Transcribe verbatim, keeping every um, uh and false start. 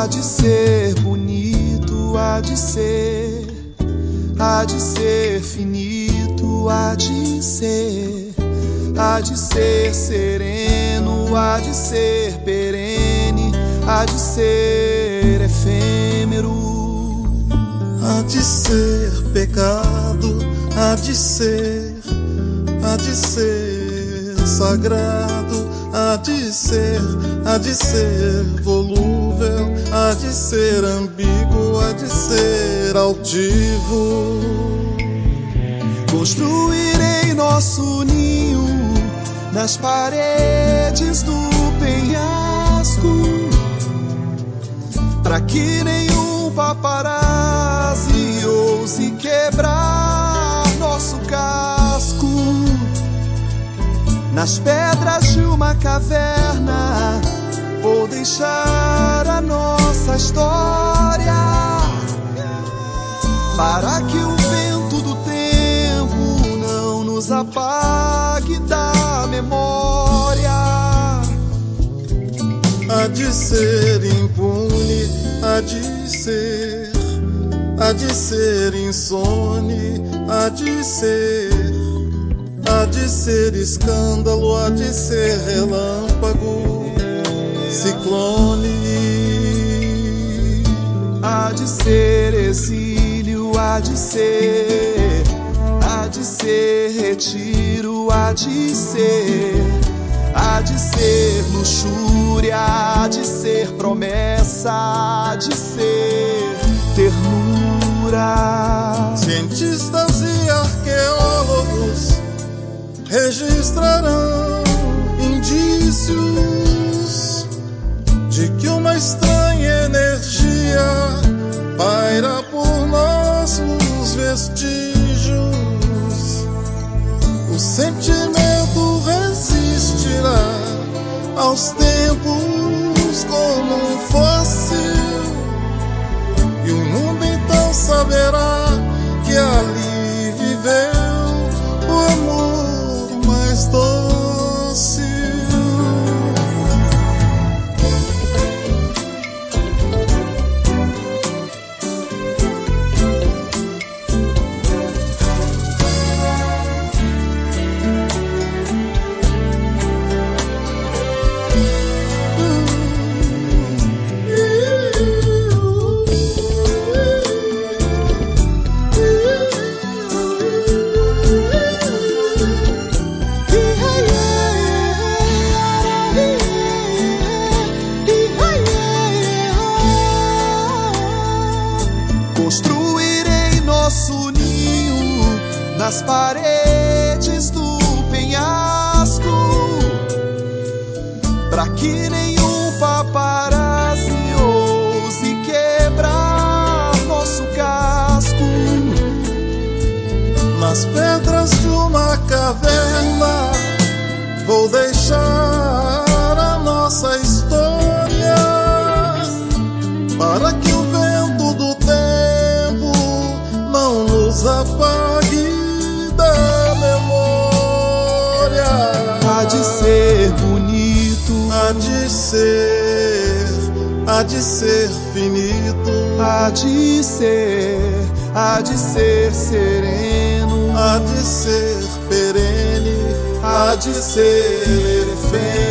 há de ser bonito, há de ser, há de ser finito, há de ser, há de ser sereno, há de ser perene, há de ser efêmero, há de ser pecado, há de ser, há de ser sagrado, há de ser, há de ser volúvel, há de ser ambíguo, há de ser altivo. Construirei nosso ninho nas paredes do penhasco, pra que nenhum paparazzi ouse quebrar nosso casco. Nas pedras de uma caverna vou deixar a nossa história, para que o vento do tempo não nos apague da memória. Há de ser impune, há de ser, há de ser insone, há de ser, há de ser escândalo, há de ser relâmpago, ciclone. Há de ser exílio, há de ser, há de ser retiro, há de ser, há de ser luxúria, há de ser promessa, há de ser ternura. Cientistas e arqueólogos registrarão indícios de que uma estranha energia paira por nossos vestígios. O sentimento resistirá aos tempos como um fóssil, e o mundo então saberá que ali viveu o amor mais dócil. Construirei nosso ninho nas paredes do penhasco, pra que nenhum paparazzi ouse quebrar nosso casco. Nas pedras de uma caverna vou deixar a nossa história, para que o vento do tempo não nos apague da memória. Há de ser bonito, há de ser, há de ser finito, há de ser, há de ser sereno, há de ser perene, há de ser efêmero.